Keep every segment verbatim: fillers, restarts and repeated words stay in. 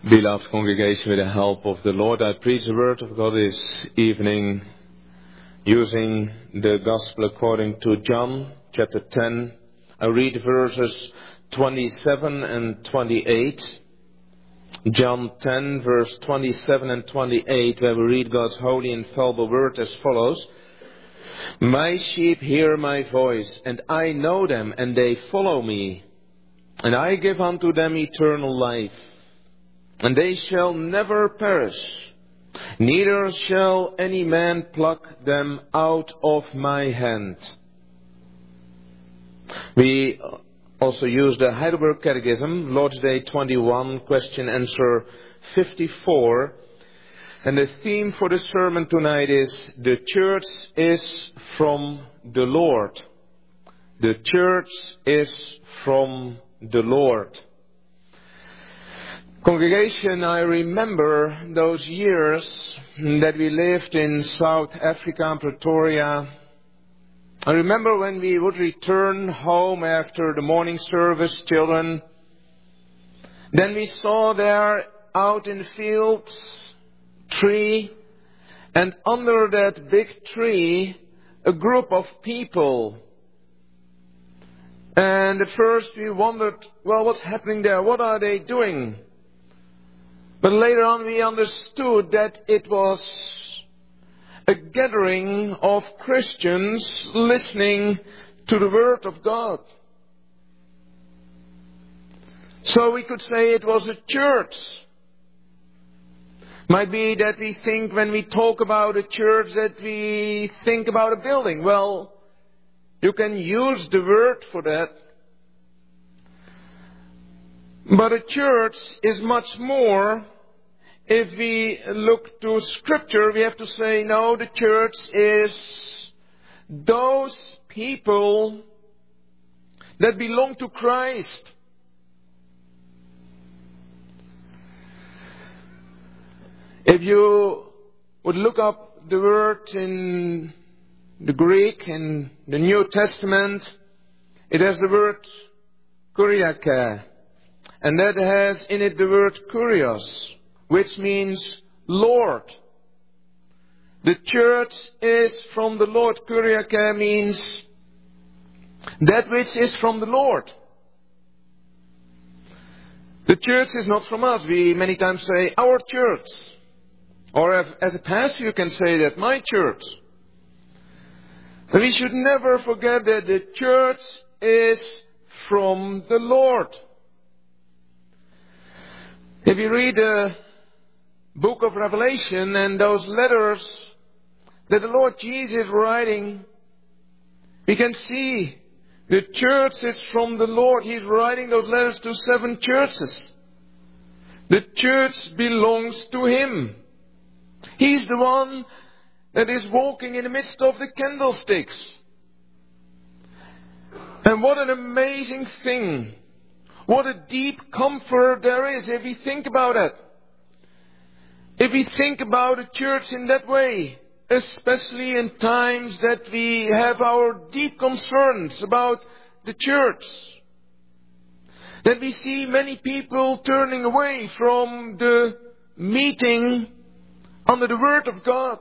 Beloved congregation, with the help of the Lord, I preach the word of God this evening using the Gospel according to John, chapter ten. I read verses twenty-seven and twenty-eight. John ten, verse twenty-seven and twenty-eight, where we read God's holy and infallible word as follows. My sheep hear my voice, and I know them, and they follow me. And I give unto them eternal life. And they shall never perish, neither shall any man pluck them out of my hand. We also use the Heidelberg Catechism, Lord's Day twenty-one, question answer fifty-four. And the theme for the sermon tonight is, the church is from the Lord. The church is from the Lord. Congregation, I remember those years that we lived in South Africa, Pretoria. I remember when we would return home after the morning service, children. Then we saw there out in the fields, tree, and under that big tree, a group of people. And at first we wondered, well, what's happening there? What are they doing? But later on we understood that it was a gathering of Christians listening to the Word of God. So we could say it was a church. Might be that we think when we talk about a church that we think about a building. Well, you can use the word for that. But a church is much more. If we look to Scripture, we have to say, no, the church is those people that belong to Christ. If you would look up the word in the Greek, in the New Testament, it has the word kuriake. And that has in it the word kurios, which means Lord. The church is from the Lord. Kuriake means that which is from the Lord. The church is not from us. We many times say, our church. Or if, as a pastor you can say that, my church. But we should never forget that the church is from the Lord. If you read the book of Revelation and those letters that the Lord Jesus is writing, we can see the church is from the Lord. He's writing those letters to seven churches. The church belongs to Him. He's the one that is walking in the midst of the candlesticks. And what an amazing thing. What a deep comfort there is if we think about it. If we think about a church in that way, especially in times that we have our deep concerns about the church, that we see many people turning away from the meeting under the Word of God,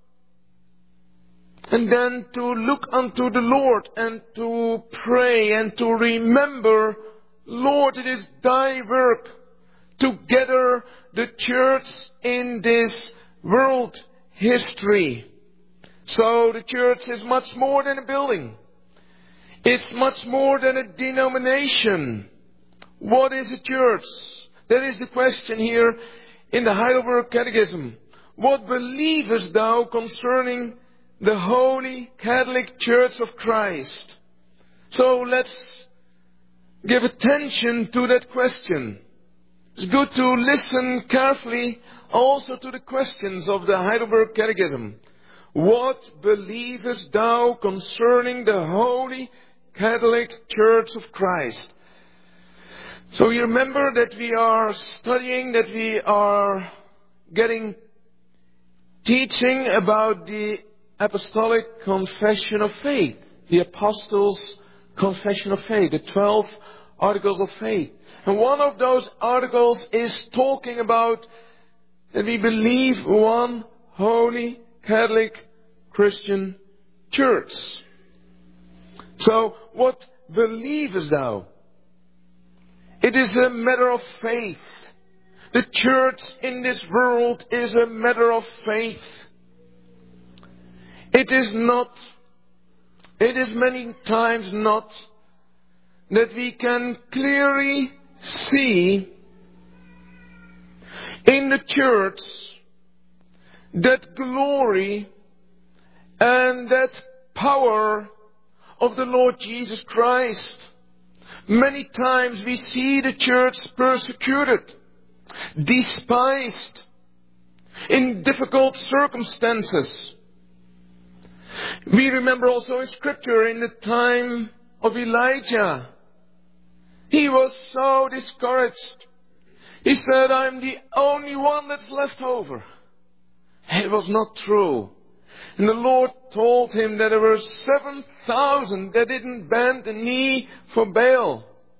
and then to look unto the Lord and to pray and to remember, Lord, it is Thy work to gather the church in this world history. So the church is much more than a building. It's much more than a denomination. What is a church? That is the question here in the Heidelberg Catechism. What believest thou concerning the Holy Catholic Church of Christ? So let's give attention to that question. It's good to listen carefully also to the questions of the Heidelberg Catechism. What believest thou concerning the Holy Catholic Church of Christ? So you remember that we are studying, that we are getting teaching about the Apostolic Confession of Faith, the Apostles' Confession of Faith, the twelve articles of faith. And one of those articles is talking about that we believe one holy Catholic Christian church. So, what believest thou? It is a matter of faith. The church in this world is a matter of faith. It is not, it is many times not, that we can clearly see in the church that glory and that power of the Lord Jesus Christ. Many times we see the church persecuted, despised, in difficult circumstances. We remember also in Scripture in the time of Elijah. He was so discouraged. He said, I'm the only one that's left over. It was not true. And the Lord told him that there were seven thousand that didn't bend the knee for Baal.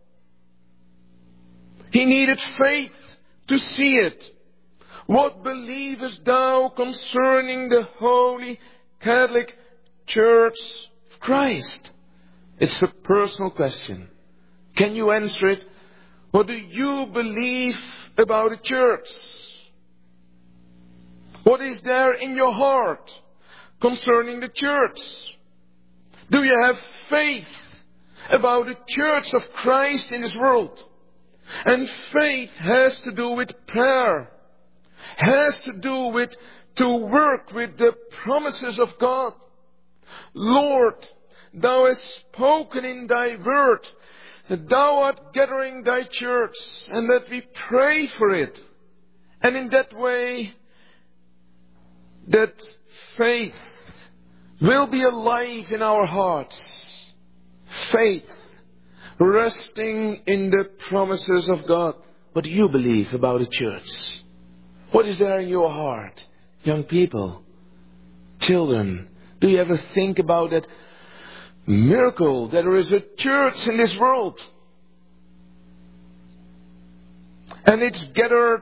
He needed faith to see it. What believest thou concerning the Holy Catholic Church of Christ? It's a personal question. Can you answer it? What do you believe about the church? What is there in your heart concerning the church? Do you have faith about the church of Christ in this world? And faith has to do with prayer. Has to do with to work with the promises of God. Lord, thou hast spoken in thy word that thou art gathering thy church, and that we pray for it. And in that way, that faith will be alive in our hearts. Faith resting in the promises of God. What do you believe about the church? What is there in your heart? Young people, children, do you ever think about that miracle that there is a church in this world? And it's gathered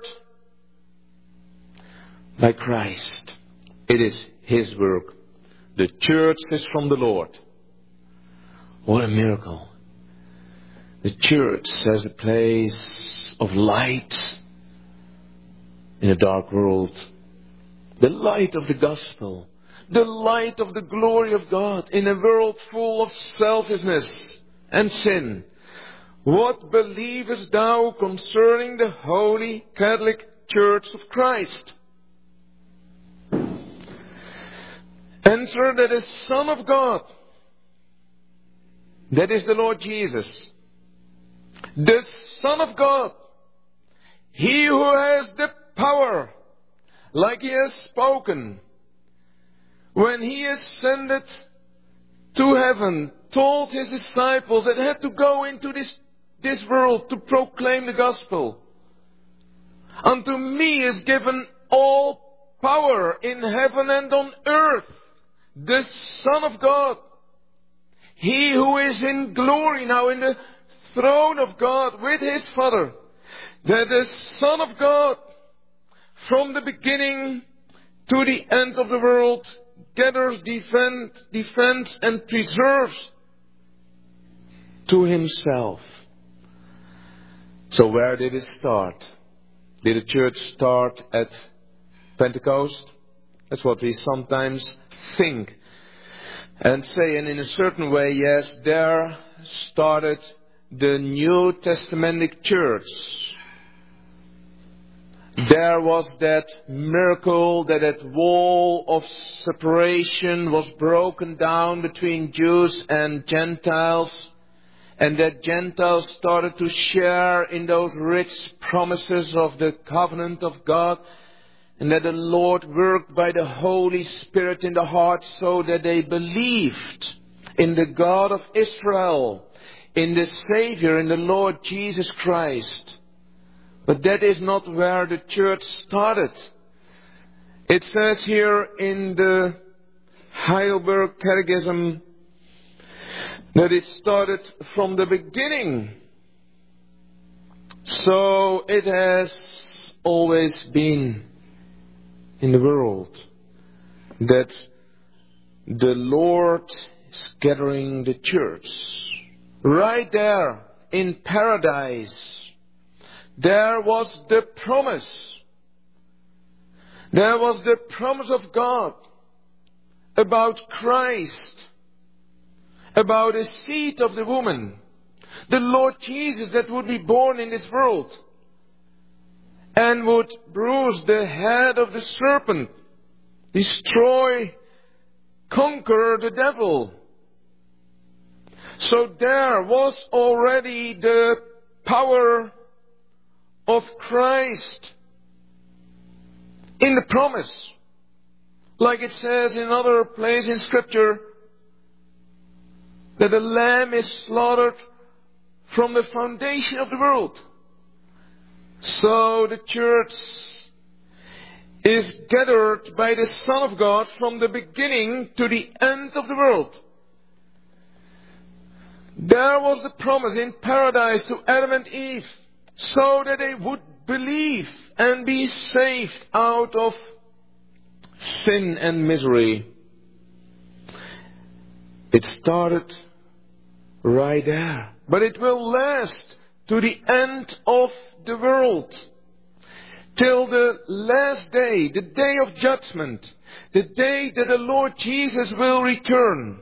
by Christ. It is His work. The church is from the Lord. What a miracle. The church as a place of light in a dark world. The light of the gospel. The light of the glory of God in a world full of selfishness and sin. What believest thou concerning the Holy Catholic Church of Christ? Answer, that is Son of God. That is the Lord Jesus. The Son of God. He who has the power, like He has spoken. When He ascended to heaven, told His disciples that they had to go into this, this world to proclaim the gospel. Unto me is given all power in heaven and on earth. The Son of God. He who is in glory now in the throne of God with His Father. That the Son of God, from the beginning to the end of the world, gathers, defend, defends and preserves to Himself. So where did it start? Did the church start at Pentecost? That's what we sometimes think and say. And in a certain way, yes, there started the New Testamentic church. There was that miracle that that wall of separation was broken down between Jews and Gentiles. And that Gentiles started to share in those rich promises of the covenant of God. And that the Lord worked by the Holy Spirit in the heart so that they believed in the God of Israel, in the Savior, in the Lord Jesus Christ. But that is not where the church started. It says here in the Heidelberg Catechism that it started from the beginning So it has always been in the world that the Lord is gathering the church. Right there in paradise, there was the promise. There was the promise of God about Christ, about the seed of the woman, the Lord Jesus that would be born in this world and would bruise the head of the serpent, destroy, conquer the devil. So there was already the power of Christ in the promise. Like it says in another place in Scripture, that the Lamb is slaughtered from the foundation of the world. So the church is gathered by the Son of God from the beginning to the end of the world. There was the promise in paradise to Adam and Eve, so that they would believe and be saved out of sin and misery. It started right there, but it will last to the end of the world, till the last day, the day of judgment, the day that the Lord Jesus will return.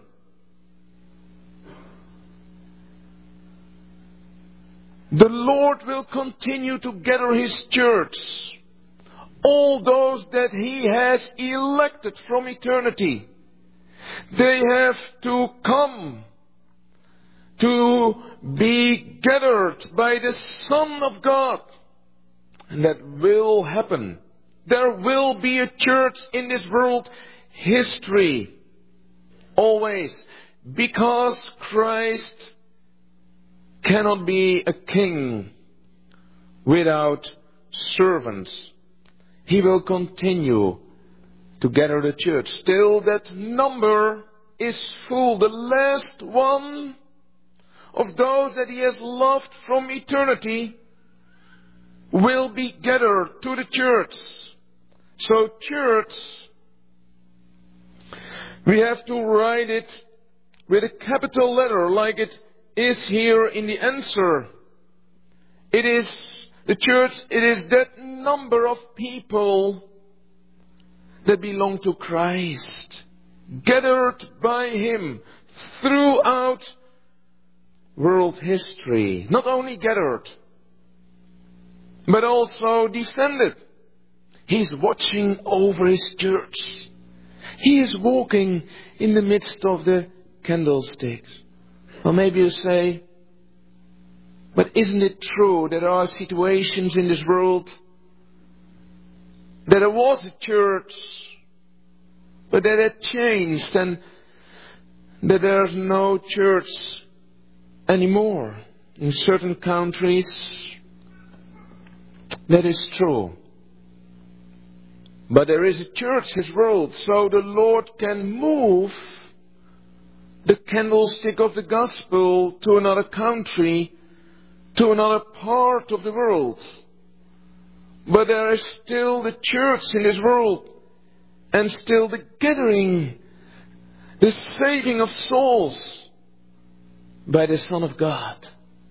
The Lord will continue to gather His church, all those that He has elected from eternity. They have to come to be gathered by the Son of God. And that will happen. There will be a church in this world history. Always. Because Christ cannot be a king without servants. He will continue to gather the church till that number is full. The last one of those that He has loved from eternity will be gathered to the church. So church, we have to write it with a capital letter like it is here in the answer. It is the church, it is that number of people that belong to Christ, gathered by Him throughout world history. Not only gathered, but also defended. He's watching over His church. He is walking in the midst of the candlesticks. Well, maybe you say, but isn't it true that there are situations in this world that there was a church, but that it changed and that there's no church anymore in certain countries? That is true. But there is a church, His world, so the Lord can move the candlestick of the gospel to another country, to another part of the world. But there is still the church in this world, and still the gathering, the saving of souls by the Son of God.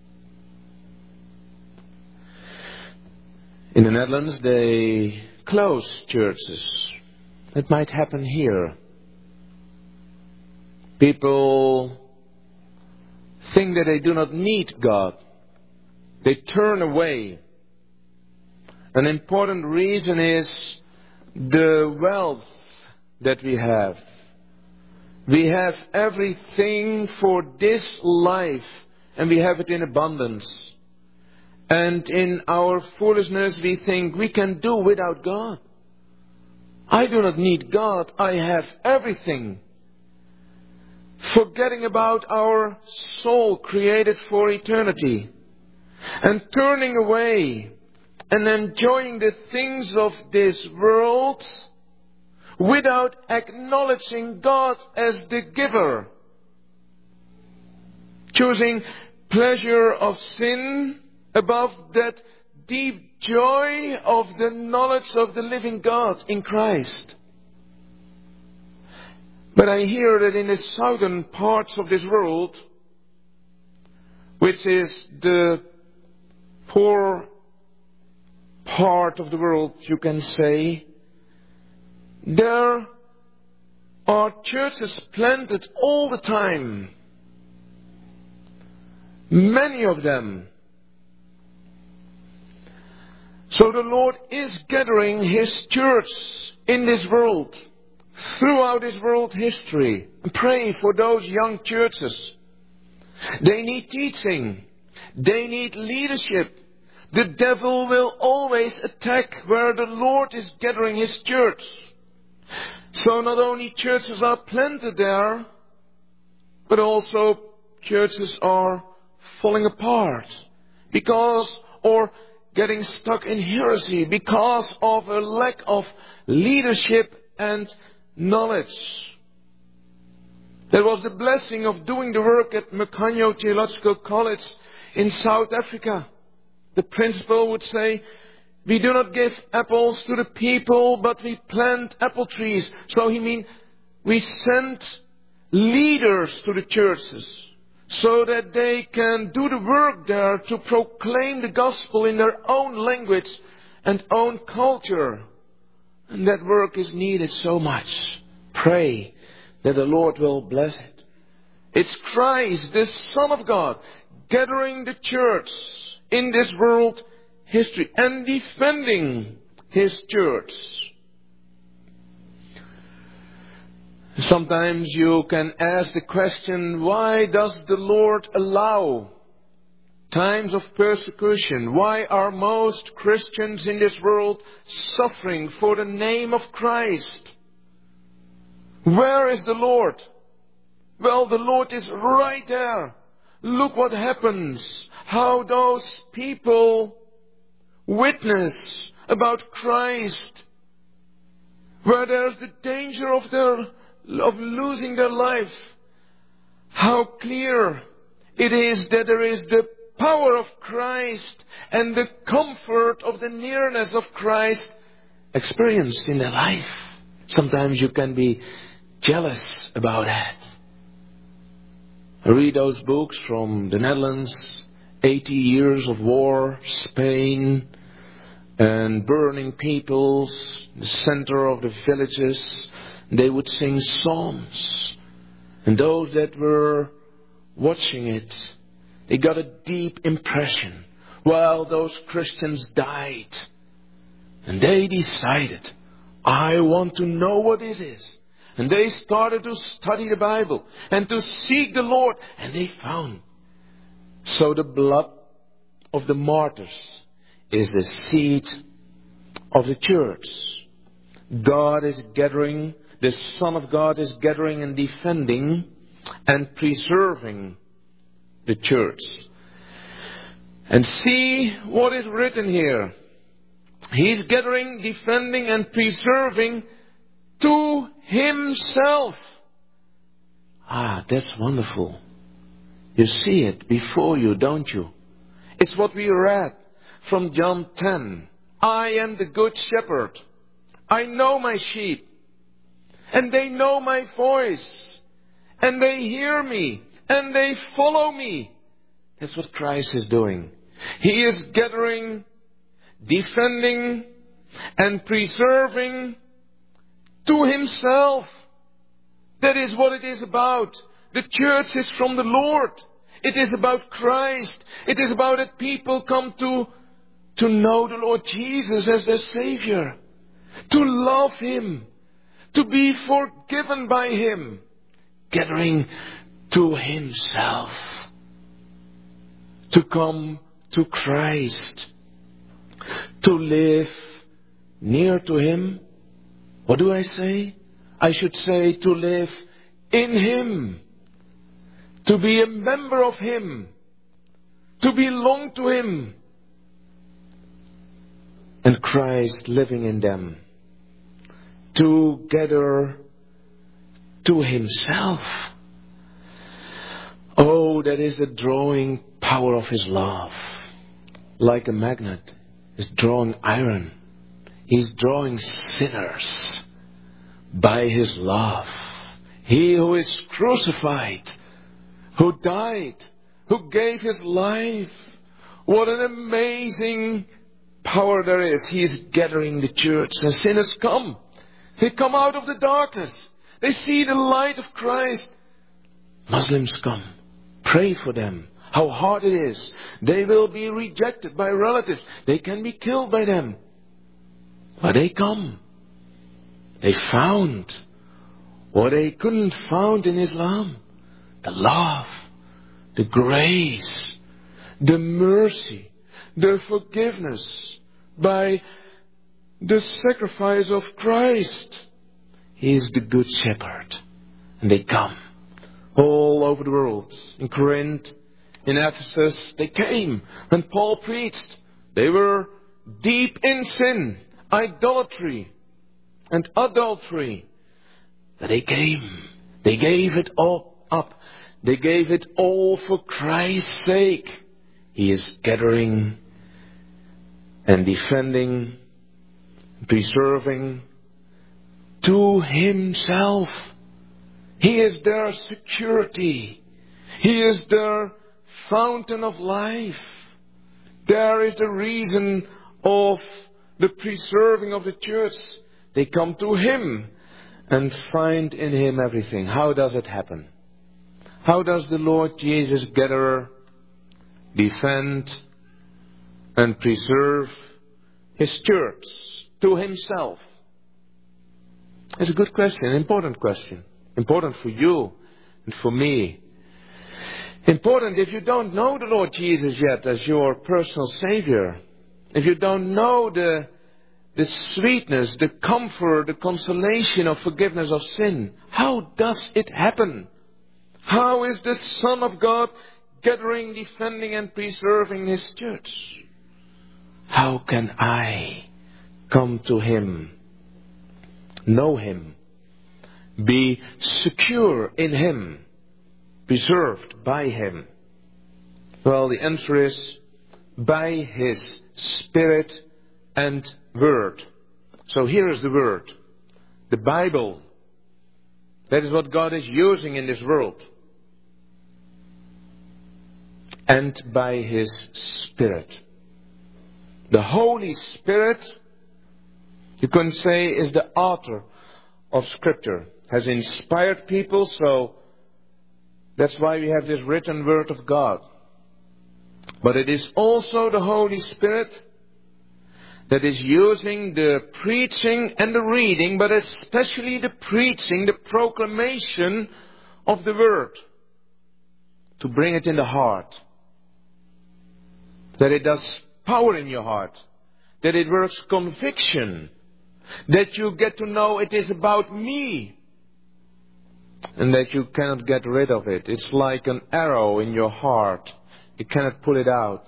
In the Netherlands, they close churches. That might happen here. People think that they do not need God. They turn away. An important reason is the wealth that we have. We have everything for this life, and we have it in abundance. And in our foolishness we think we can do without God. I do not need God. I have everything. Forgetting about our soul created for eternity. And turning away and enjoying the things of this world without acknowledging God as the giver. Choosing pleasure of sin above that deep joy of the knowledge of the living God in Christ. But I hear that in the southern parts of this world, which is the poor part of the world, you can say, there are churches planted all the time. Many of them. So the Lord is gathering His church in this world, throughout this world history. Pray for those young churches. They need teaching. They need leadership. The devil will always attack where the Lord is gathering His church. So not only churches are planted there, but also churches are falling apart because, or getting stuck in heresy because of a lack of leadership and knowledge. That was the blessing of doing the work at Mekanyo Theological College in South Africa. The principal would say, we do not give apples to the people, but we plant apple trees. So he means we send leaders to the churches so that they can do the work there to proclaim the gospel in their own language and own culture. And that work is needed so much. Pray that the Lord will bless it. It's Christ, the Son of God, gathering the church in this world history and defending His church. Sometimes you can ask the question, why does the Lord allow times of persecution? Why are most Christians in this world suffering for the name of Christ? Where is the Lord? Well, the Lord is right there. Look what happens. How those people witness about Christ. Where there's the danger of their, of losing their life. How clear it is that there is the power of Christ and the comfort of the nearness of Christ experienced in their life. Sometimes you can be jealous about that. Read those books from the Netherlands, eighty years of war, Spain, and burning peoples, the center of the villages. They would sing psalms. And those that were watching it, they got a deep impression while those Christians died. And they decided, I want to know what this is. And they started to study the Bible and to seek the Lord. And they found. So the blood of the martyrs is the seed of the church. God is gathering, the Son of God is gathering and defending and preserving the church. And see what is written here. He's gathering, defending and preserving to Himself. Ah, that's wonderful. You see it before you, don't you? It's what we read from John ten. I am the good shepherd. I know my sheep. And they know my voice. And they hear me. And they follow me. That's what Christ is doing. He is gathering, defending, and preserving to Himself. That is what it is about. The church is from the Lord. It is about Christ. It is about that people come to, to know the Lord Jesus as their Savior. To love Him. To be forgiven by Him. Gathering to Himself. To come to Christ. To live near to Him. What do I say? I should say to live in Him. To be a member of Him. To belong to Him. And Christ living in them. To gather to Himself. Oh, that is the drawing power of His love. Like a magnet. is drawing iron. He's drawing sinners by His love. He who is crucified, who died, who gave His life. What an amazing power there is. He is gathering the church, and sinners come. They come out of the darkness. They see the light of Christ. Muslims come. Pray for them. How hard it is. They will be rejected by relatives. They can be killed by them. But they come. They found what they couldn't find in Islam. The love, the grace, the mercy, the forgiveness by the sacrifice of Christ. He is the good shepherd. And they come all over the world. In Corinth, in Ephesus, they came. When Paul preached, they were deep in sin, idolatry and adultery. But they came. They gave it all up. They gave it all for Christ's sake. He is gathering and defending, preserving to Himself. He is their security. He is their fountain of life. There is the reason of the preserving of the church. They come to Him and find in Him everything. How does it happen? How does the Lord Jesus gather, defend, and preserve His church to Himself? It's a good question, an important question. Important for you and for me. Important if you don't know the Lord Jesus yet as your personal Savior. If you don't know the, the sweetness, the comfort, the consolation of forgiveness of sin. How does it happen? How is the Son of God gathering, defending and preserving His church? How can I come to Him, know Him, be secure in Him, preserved by Him? Well, the answer is by His Spirit and Word. So here is the Word, the Bible. That is what God is using in this world. And by His Spirit. The Holy Spirit, you can say, is the author of Scripture. Has inspired people, so that's why we have this written Word of God. But it is also the Holy Spirit that is using the preaching and the reading, but especially the preaching, the proclamation of the Word, to bring it in the heart. That it does power in your heart. That it works conviction. That you get to know it is about me. And that you cannot get rid of it. It's like an arrow in your heart. You cannot pull it out.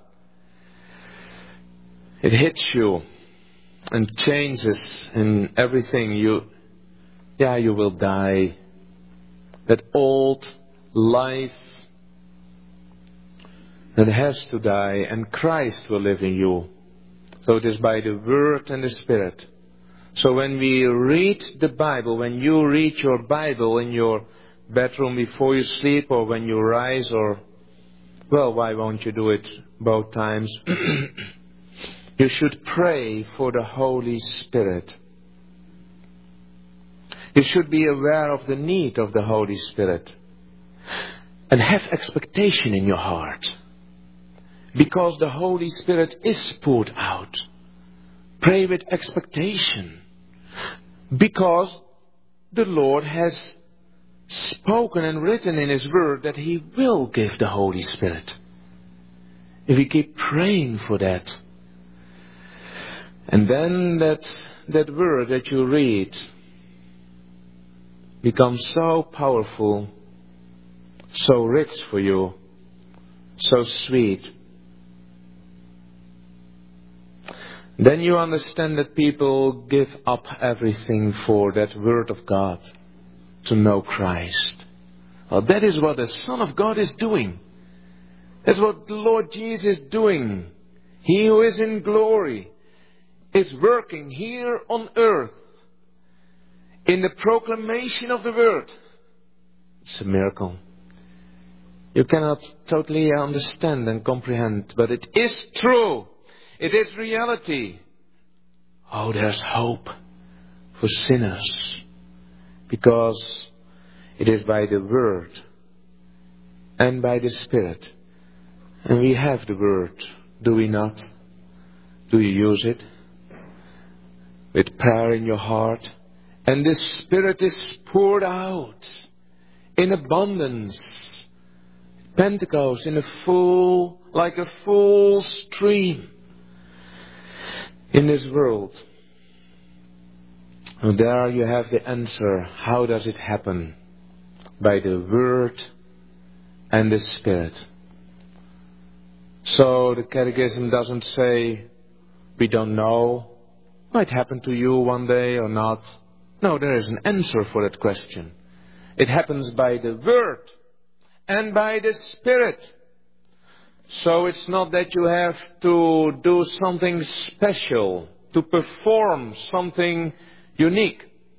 It hits you and changes in everything. You, yeah, you will die. That old life that has to die, and Christ will live in you. So it is by the Word and the Spirit. So when we read the Bible, when you read your Bible in your bedroom before you sleep, or when you rise, or, well, why won't you do it both times? You should pray for the Holy Spirit. You should be aware of the need of the Holy Spirit. And have expectation in your heart. Because the Holy Spirit is poured out. Pray with expectation. Because the Lord has spoken and written in His Word that He will give the Holy Spirit. If we keep praying for that. And then that, that Word that you read becomes so powerful, so rich for you, so sweet. Then you understand that people give up everything for that Word of God, to know Christ. Well, that is what the Son of God is doing. That's what the Lord Jesus is doing. He who is in glory, is working here on earth in the proclamation of the word, it's a miracle. You cannot totally understand and comprehend, but it is true. It is reality. Oh, there's hope for sinners, because it is by the Word and by the Spirit. And we have the Word, do we not? Do you use it? With prayer in your heart. And the Spirit is poured out in abundance. Pentecost in a full, like a full stream in this world. And there you have the answer. How does it happen? By the Word and the Spirit. So the Catechism doesn't say, we don't know, might happen to you one day or not. No, there is an answer for that question. It happens by the Word and by the Spirit. So it's not that you have to do something special, to perform something unique.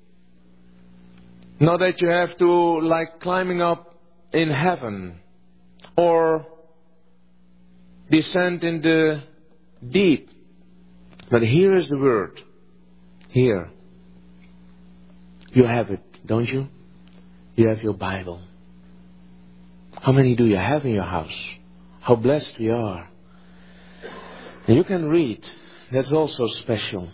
Not that you have to, like climbing up in heaven or descend in the deep. But here is the Word. Here. You have it, don't you? You have your Bible. How many do you have in your house? How blessed we are. And you can read. That's also special.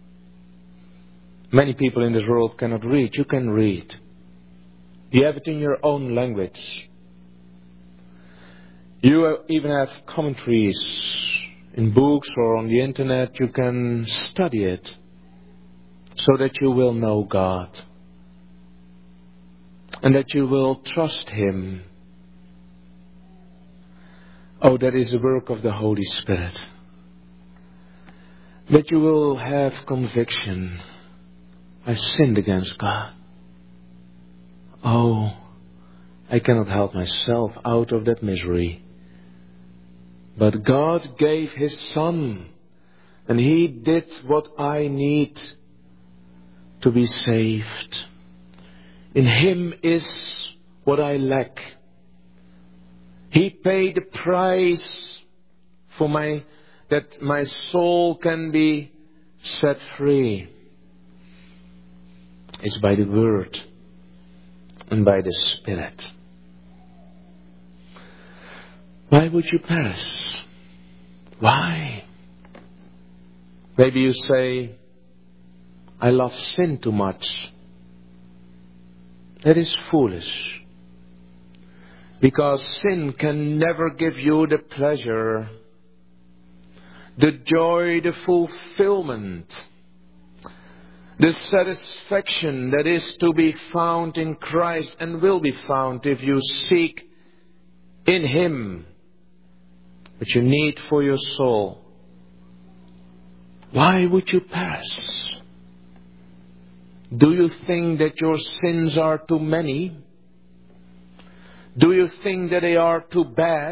Many people in this world cannot read. You can read. You have it in your own language. You even have commentaries in books or on the internet. You can study it so that you will know God. And that you will trust Him. Oh, that is the work of the Holy Spirit. That you will have conviction. I sinned against God. Oh, I cannot help myself out of that misery. But God gave His Son. And He did what I need to be saved. In Him is what I lack. He paid the price for my, that my soul can be set free. It's by the Word and by the Spirit. Why would you perish? Why? Maybe you say, I love sin too much. That is foolish. Because sin can never give you the pleasure, the joy, the fulfillment, the satisfaction that is to be found in Christ and will be found if you seek in Him what you need for your soul. Why would you perish? Do you think that your sins are too many? Do you think that they are too bad?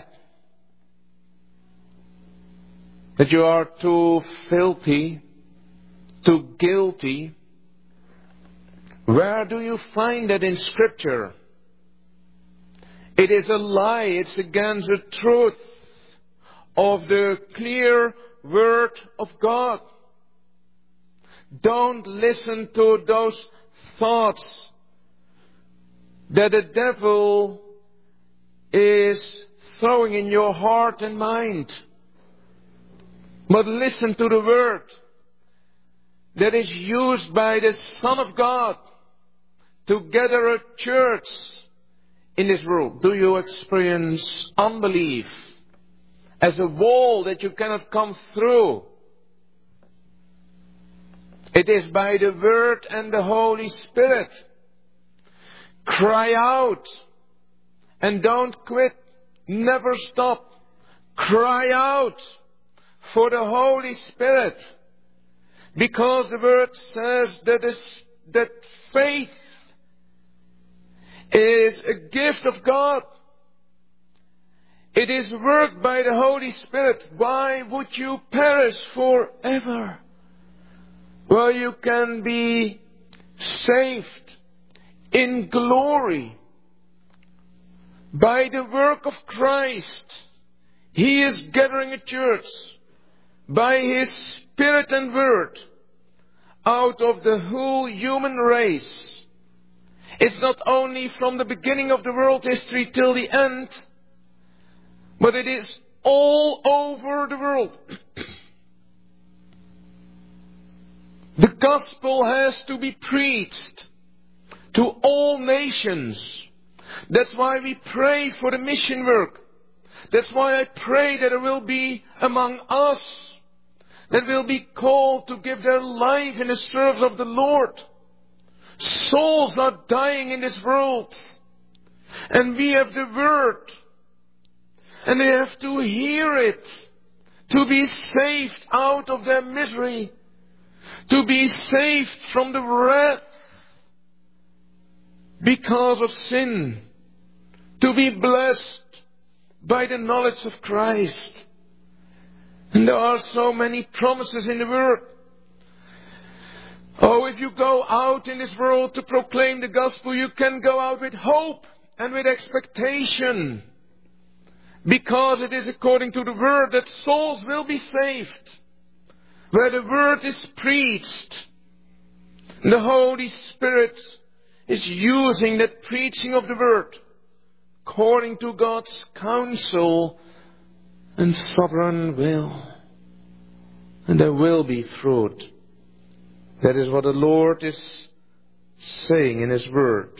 That you are too filthy? Too guilty? Where do you find that in Scripture? It is a lie. It's against the truth of the clear Word of God. Don't listen to those thoughts that the devil is throwing in your heart and mind. But listen to the Word that is used by the Son of God to gather a church in this world. Do you experience unbelief as a wall that you cannot come through? It is by the Word and the Holy Spirit. Cry out and don't quit. Never stop. Cry out for the Holy Spirit. Because the Word says that, is, that faith is a gift of God. It is worked by the Holy Spirit. Why would you perish forever? where you can be saved in glory by the work of Christ. He is gathering a church by His Spirit and Word out of the whole human race. It's not only from the beginning of the world history till the end, but it is all over the world. The gospel has to be preached to all nations. That's why we pray for the mission work. That's why I pray that there will be among us that will be called to give their life in the service of the Lord. Souls are dying in this world. And we have the word. And they have to hear it. To be saved out of their misery. To be saved from the wrath because of sin. To be blessed by the knowledge of Christ. And there are so many promises in the Word. Oh, if you go out in this world to proclaim the gospel, you can go out with hope and with expectation. Because it is according to the Word that souls will be saved. Where the Word is preached, the Holy Spirit is using that preaching of the Word according to God's counsel and sovereign will. And there will be fruit. That is what the Lord is saying in His Word.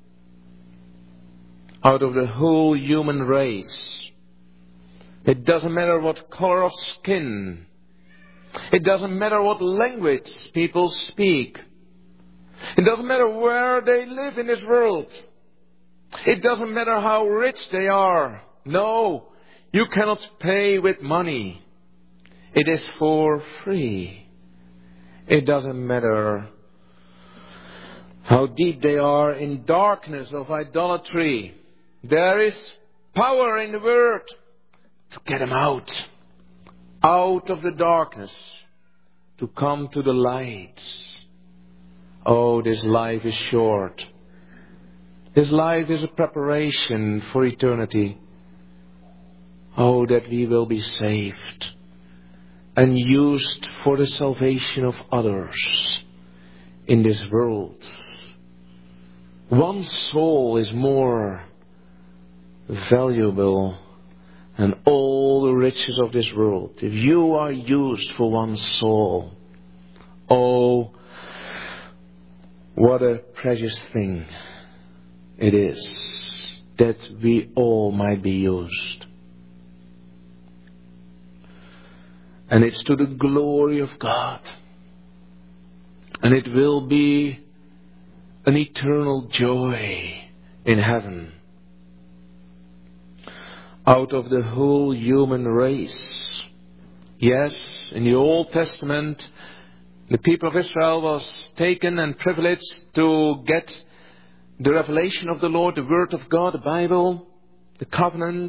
Out of the whole human race. It doesn't matter what color of skin. It doesn't matter what language people speak. It doesn't matter where they live in this world. It doesn't matter how rich they are. No, you cannot pay with money. It is for free. It doesn't matter how deep they are in darkness of idolatry. There is power in the Word to get them out. Out of the darkness. To come to the light. Oh, this life is short. This life is a preparation for eternity. Oh, that we will be saved and used for the salvation of others in this world. One soul is more valuable than all the riches of this world. If you are used for one soul, oh, what a precious thing it is that we all might be used. And it's to the glory of God. And it will be an eternal joy in heaven. Out of the whole human race. Yes, in the Old Testament, the people of Israel was taken and privileged to get the revelation of the Lord, the Word of God, the Bible, the covenant.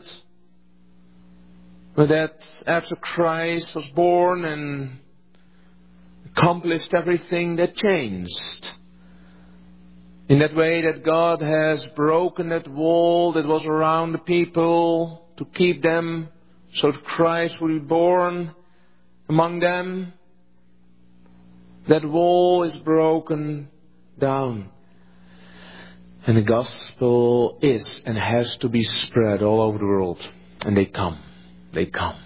But that after Christ was born and accomplished everything, that changed. In that way that God has broken that wall that was around the people to keep them so that Christ would be born among them. That wall is broken down. And the gospel is and has to be spread all over the world. And they come. They come.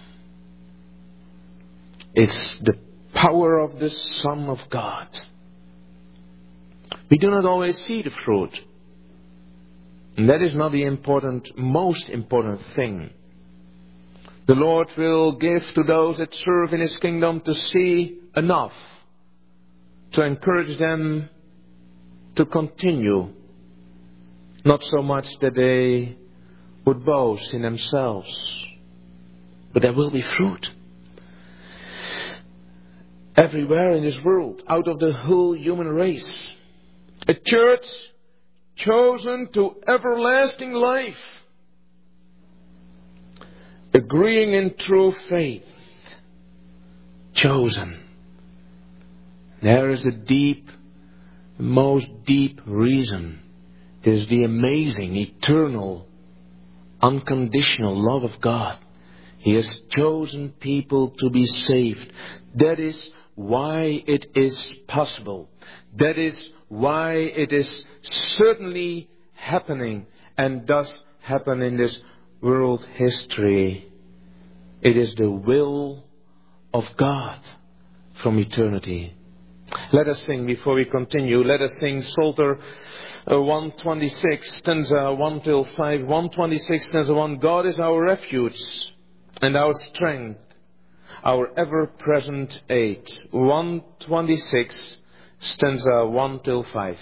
It's the power of the Son of God. We do not always see the fruit. And that is not the important, most important thing. The Lord will give to those that serve in His kingdom to see enough to encourage them to continue. Not so much that they would boast in themselves, but there will be fruit. Everywhere in this world, out of the whole human race. A church chosen to everlasting life. Agreeing in true faith. Chosen. There is a deep, most deep reason. It is the amazing, eternal, unconditional love of God. He has chosen people to be saved. That is why it is possible. That is why it is certainly happening and does happen in this world history. It is the will of God from eternity. Let us sing before we continue. Let us sing Psalter uh, one twenty-six, stanza one till five. one twenty-six, stanza one. God is our refuge and our strength, our ever-present aid. one twenty-six, stanza one till five.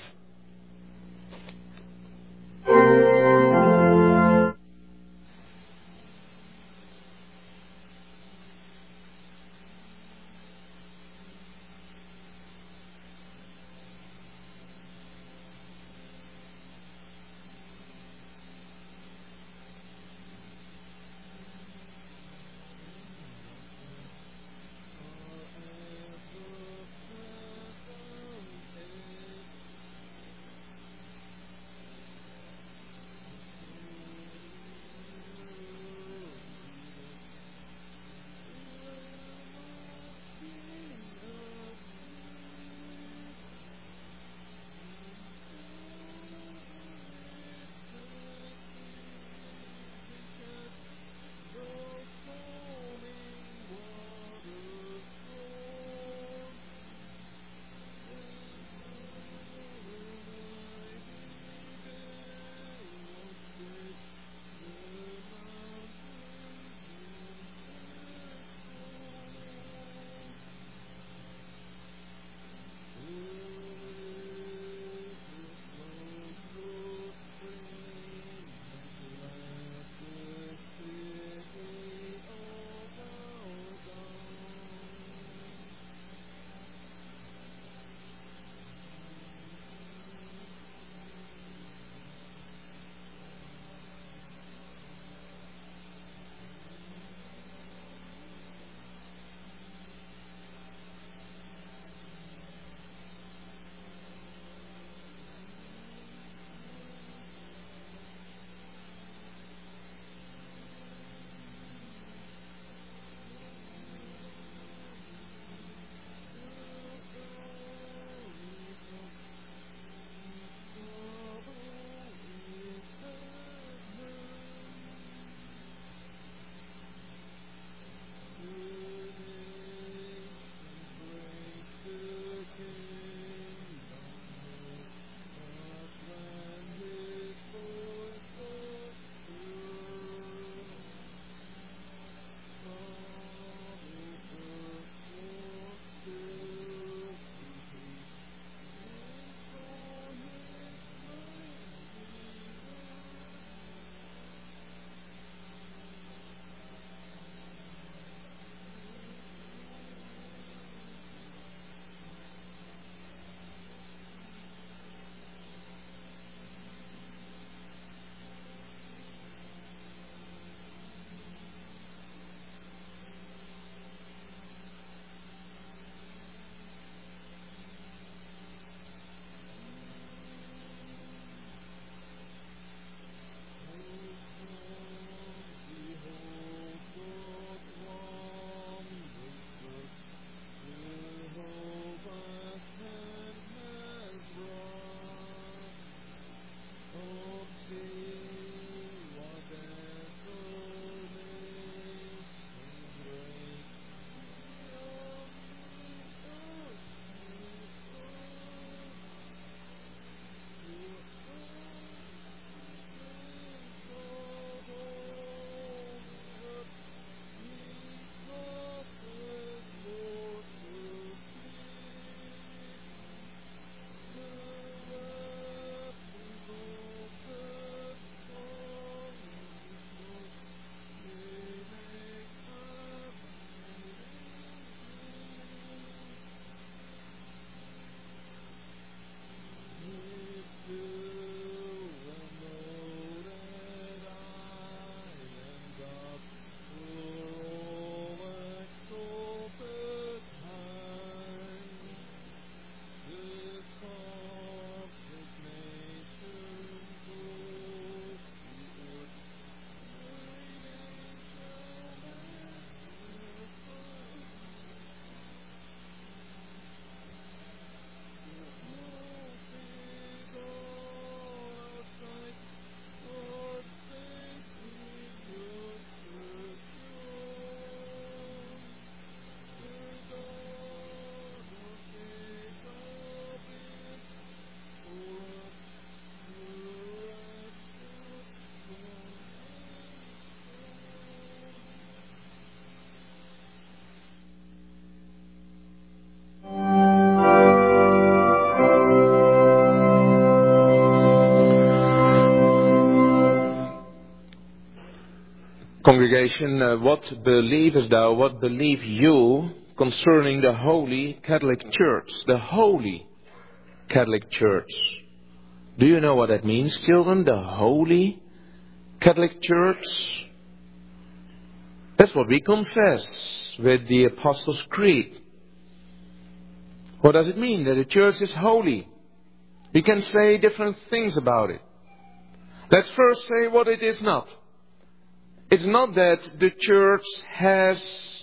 congregation, uh, what believest thou, what believe you concerning the Holy Catholic Church? The Holy Catholic Church. Do you know what that means, children? The Holy Catholic Church? That's what we confess with the Apostles' Creed. What does it mean that the church is holy? We can say different things about it. Let's first say what it is not. It's not that the church has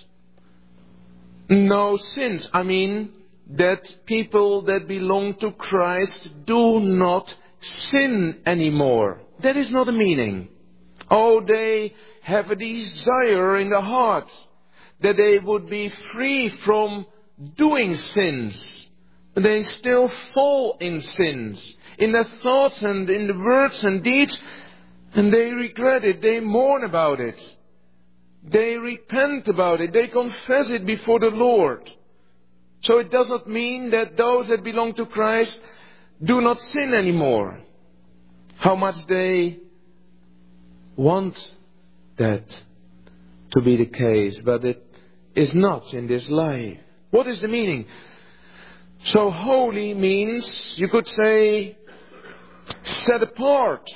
no sins. I mean, that people that belong to Christ do not sin anymore. That is not the meaning. Oh, they have a desire in the heart that they would be free from doing sins. They still fall in sins, in their thoughts and in the words and deeds, and they regret it, they mourn about it. They repent about it, they confess it before the Lord. So it does not mean that those that belong to Christ do not sin anymore. How much they want that to be the case, but it is not in this life. What is the meaning? So holy means, you could say, set apart.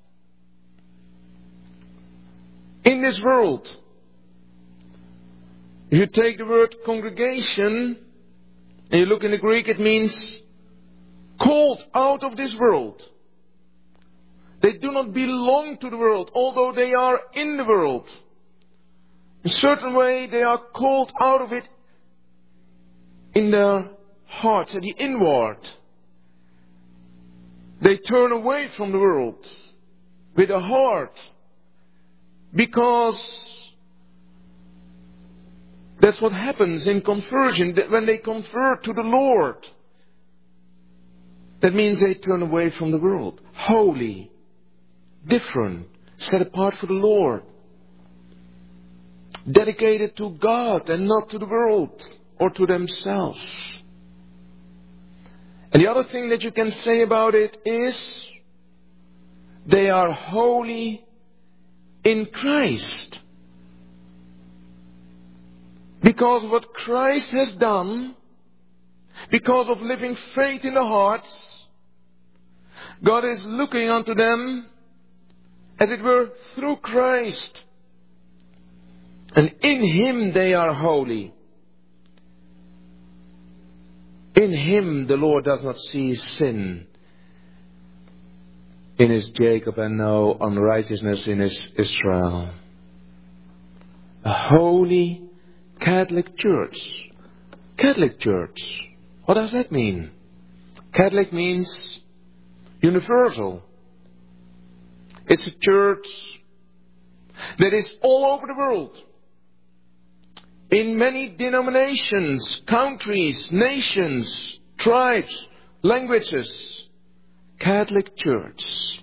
In this world, if you take the word congregation, and you look in the Greek, it means called out of this world. They do not belong to the world, although they are in the world. In a certain way, they are called out of it in their hearts, at the inward. They turn away from the world with a heart, because that's what happens in conversion. That when they convert to the Lord, that means they turn away from the world. Holy, different, set apart for the Lord, dedicated to God and not to the world or to themselves. And the other thing that you can say about it is they are holy in Christ. Because of what Christ has done, because of living faith in the hearts, God is looking unto them, as it were, through Christ. And in Him they are holy. In Him the Lord does not see sin in His Jacob and no unrighteousness in His Israel. A holy Catholic Church. Catholic Church. What does that mean? Catholic means universal. It's a church that is all over the world. In many denominations, countries, nations, tribes, languages. Catholic Church.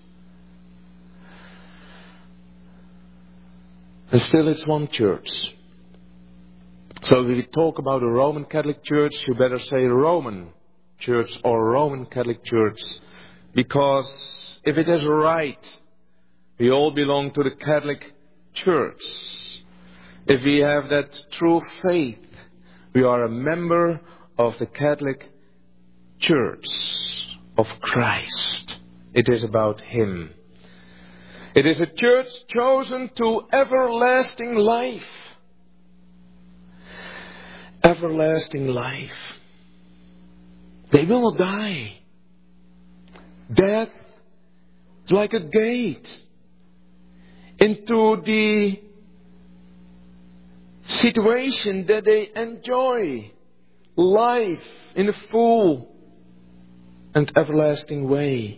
And still it's one church. So if we talk about a Roman Catholic Church, you better say Roman Church or Roman Catholic Church. Because if it is right, we all belong to the Catholic Church. If we have that true faith, we are a member of the Catholic Church of Christ. It is about Him. It is a church chosen to everlasting life. Everlasting life. They will not die. Death is like a gate into the situation that they enjoy life in a full and everlasting way.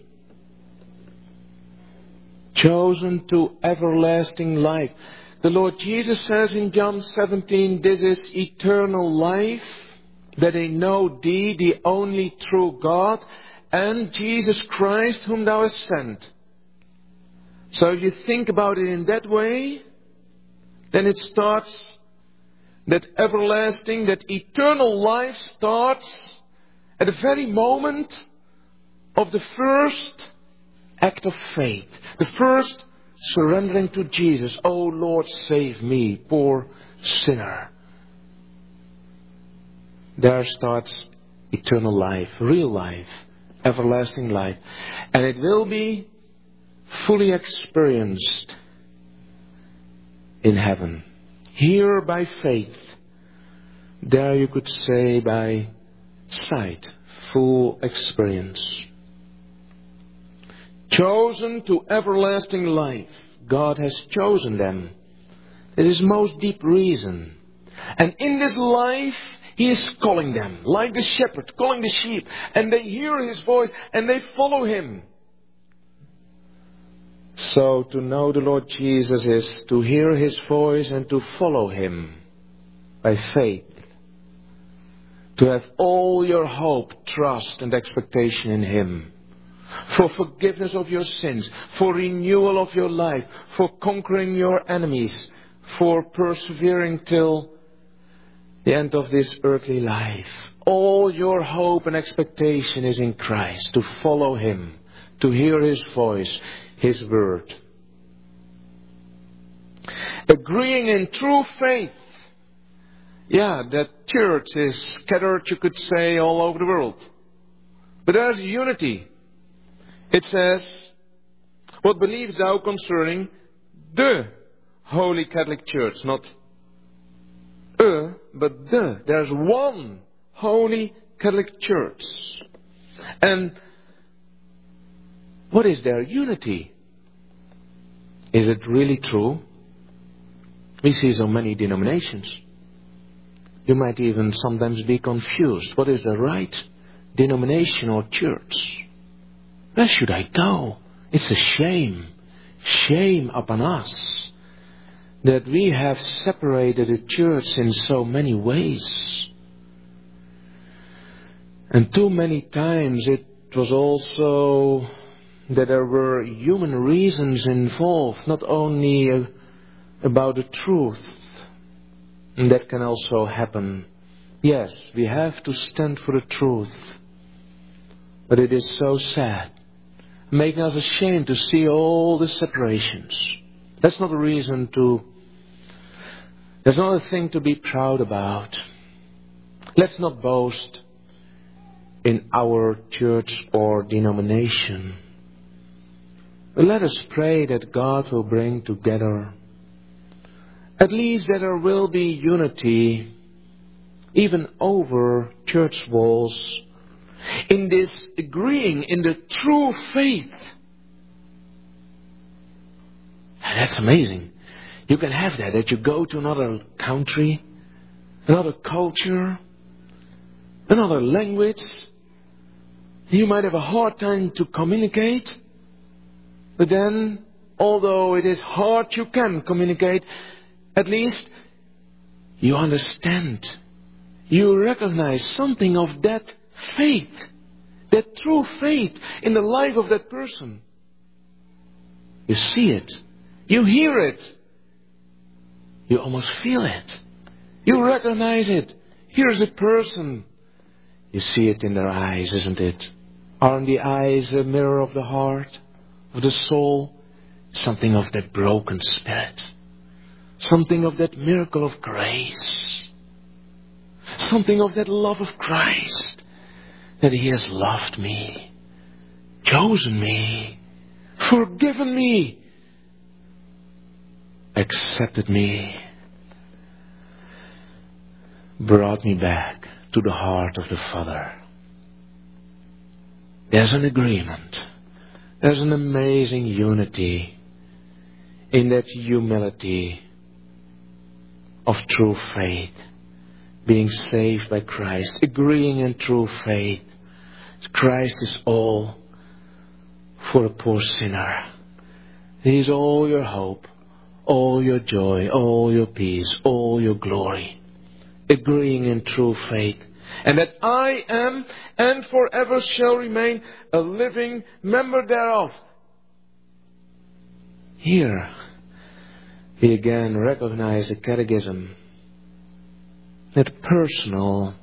Chosen to everlasting life. The Lord Jesus says in John seventeen, this is eternal life, that they know Thee, the only true God, and Jesus Christ, whom Thou hast sent. So if you think about it in that way, then it starts, that everlasting, that eternal life starts at the very moment of the first act of faith. The first surrendering to Jesus. Oh Lord, save me, poor sinner. There starts eternal life, real life, everlasting life. And it will be fully experienced in heaven. Here by faith. There you could say by sight, full experience. Chosen to everlasting life. God has chosen them. It is most deep reason. And in this life, He is calling them, like the shepherd calling the sheep. And they hear His voice and they follow Him. So to know the Lord Jesus is to hear His voice and to follow Him by faith. To have all your hope, trust and expectation in Him. For forgiveness of your sins, for renewal of your life, for conquering your enemies, for persevering till the end of this earthly life. All your hope and expectation is in Christ, to follow Him, to hear His voice, His word. Agreeing in true faith. Yeah, that church is scattered, you could say, all over the world. But there's unity. It says, what believes thou concerning the Holy Catholic Church? Not a, but the. There's one Holy Catholic Church. And what is their unity? Is it really true? We see so many denominations. You might even sometimes be confused. What is the right denomination or church? Where should I go? It's a shame. Shame upon us that we have separated the church in so many ways. And too many times it was also that there were human reasons involved, not only uh, about the truth. And that can also happen. Yes, we have to stand for the truth. But it is so sad, making us ashamed to see all the separations. That's not a reason to, that's not a thing to be proud about. Let's not boast in our church or denomination. But let us pray that God will bring together, at least that there will be unity, even over church walls, in this agreeing in the true faith. And that's amazing. You can have that, that you go to another country, another culture, another language. You might have a hard time to communicate, but then, although it is hard, you can communicate. At least you understand. You recognize something of that faith, that true faith in the life of that person. You see it. You hear it. You almost feel it. You recognize it. Here's a person. You see it in their eyes, isn't it? Aren't the eyes a mirror of the heart, of the soul? Something of that broken spirit. Something of that miracle of grace. Something of that love of Christ. That He has loved me, chosen me, forgiven me, accepted me, brought me back to the heart of the Father. There's an agreement. There's an amazing unity in that humility of true faith. Being saved by Christ, agreeing in true faith. Christ is all for a poor sinner. He is all your hope, all your joy, all your peace, all your glory. Agreeing in true faith. And that I am and forever shall remain a living member thereof. Here, we again recognize the catechism. That personal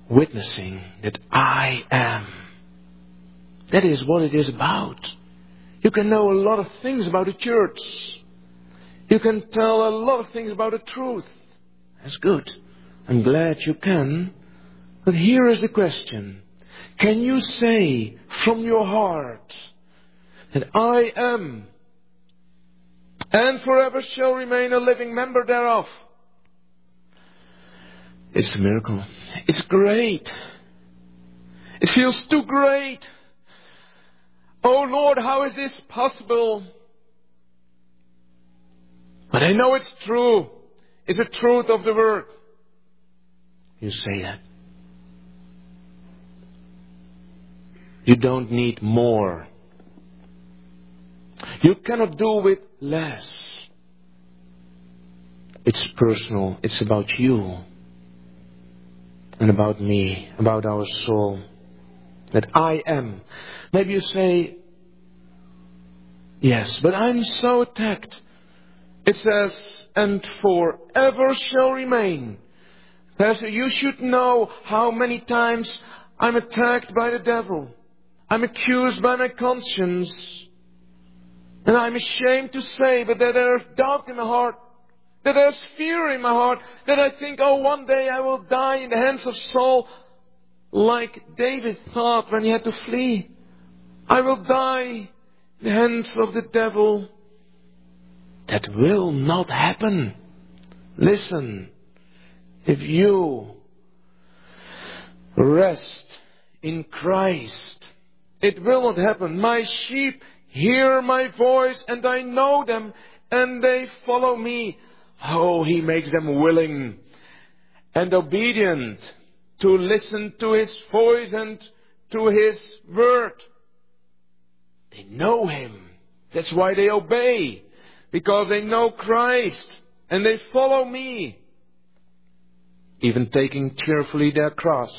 witnessing that I am. That is what it is about. You can know a lot of things about the church. You can tell a lot of things about the truth. That's good. I'm glad you can. But here is the question. Can you say from your heart that I am and forever shall remain a living member thereof? It's a miracle. It's great. It feels too great. Oh Lord, how is this possible? But I know it's true. It's the truth of the word. You say that. You don't need more. You cannot do with less. It's personal. It's about you. And about me. About our soul. That I am. Maybe you say, yes, but I'm so attacked. It says, and forever shall remain. Pastor, you should know how many times I'm attacked by the devil. I'm accused by my conscience. And I'm ashamed to say, but that there's doubt in my heart. That there's fear in my heart. That I think, oh, one day I will die in the hands of Saul. Like David thought when he had to flee. I will die in the hands of the devil. That will not happen. Listen. If you rest in Christ, it will not happen. My sheep hear my voice and I know them and they follow me. Oh, he makes them willing and obedient to listen to his voice and to his word. They know him. That's why they obey. Because they know Christ and they follow me. Even taking cheerfully their cross.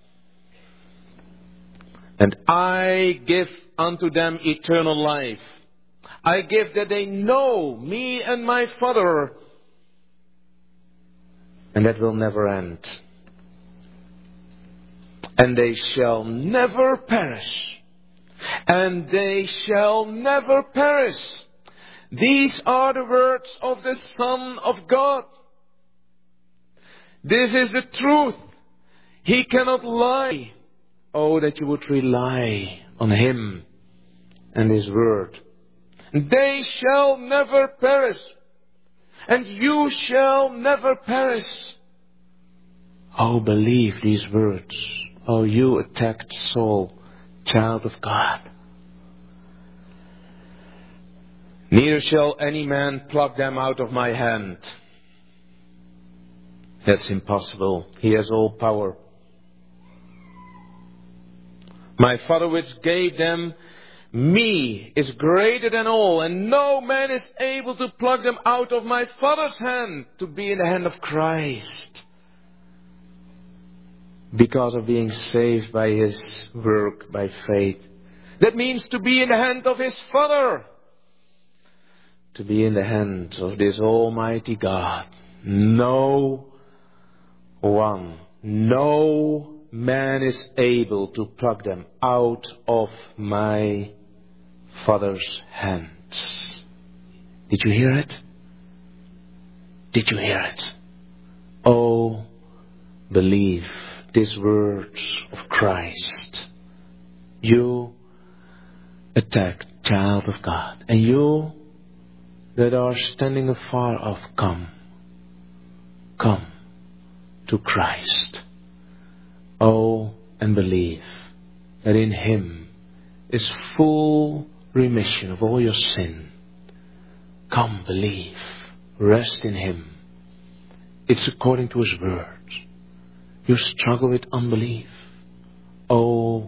And I give unto them eternal life. I give that they know me and my Father. And that will never end. And they shall never perish. And they shall never perish. These are the words of the Son of God. This is the truth. He cannot lie. Oh, that you would rely on Him and His word. They shall never perish. And you shall never perish. Oh, believe these words. Oh, you attacked soul, child of God. Neither shall any man pluck them out of my hand. That's impossible. He has all power. My Father which gave them me is greater than all, and no man is able to pluck them out of my Father's hand to be in the hand of Christ. Because of being saved by His work, by faith. That means to be in the hand of His Father. To be in the hands of this Almighty God. No one, no man is able to pluck them out of my Father's hands. Did you hear it? Did you hear it? Oh, believe these words of Christ. You attacked child of God. And you that are standing afar off, come. Come to Christ. Oh, and believe that in Him is full remission of all your sin. Come, believe. Rest in Him. It's according to His word. You struggle with unbelief. Oh,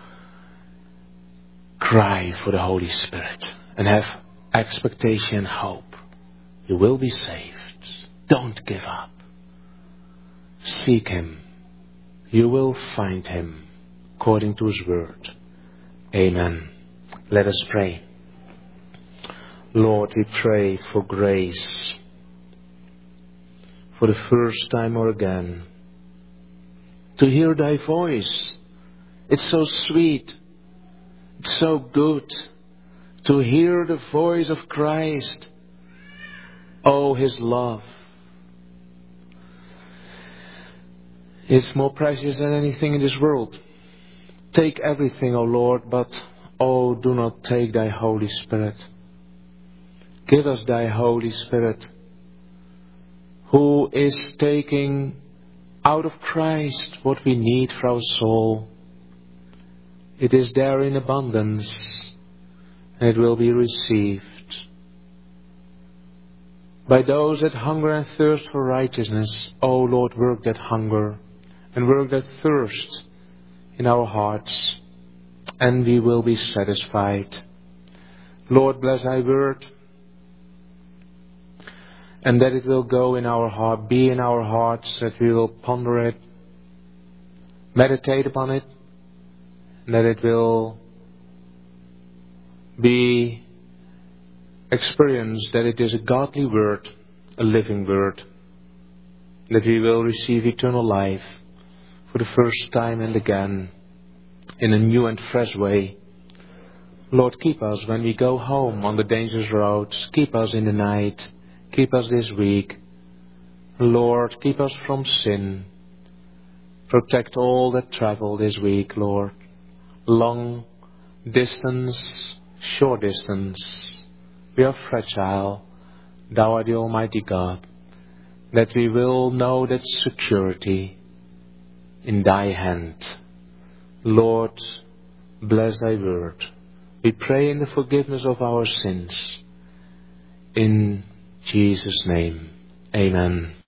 cry for the Holy Spirit and have expectation and hope. You will be saved. Don't give up. Seek Him. You will find Him according to His word. Amen. Let us pray. Lord, we pray for grace. For the first time or again. To hear Thy voice. It's so sweet. It's so good to hear the voice of Christ. Oh, His love is more precious than anything in this world. Take everything, O Lord, but oh, do not take Thy Holy Spirit. Give us Thy Holy Spirit, who is taking out of Christ what we need for our soul. It is there in abundance, and it will be received by those that hunger and thirst for righteousness. O Lord, work that hunger and work that thirst in our hearts, and we will be satisfied. Lord, bless Thy word, and that it will go in our heart, be in our hearts, that we will ponder it, meditate upon it, and that it will be experienced that it is a godly word, a living word, that we will receive eternal life for the first time and again in a new and fresh way. Lord, keep us when we go home on the dangerous roads. Keep us in the night. Keep us this week. Lord, keep us from sin. Protect all that travel this week, Lord. Long distance, short distance. We are fragile. Thou art the Almighty God. That we will know that security in Thy hand. Lord, bless Thy word. We pray in the forgiveness of our sins. In Jesus' name, amen.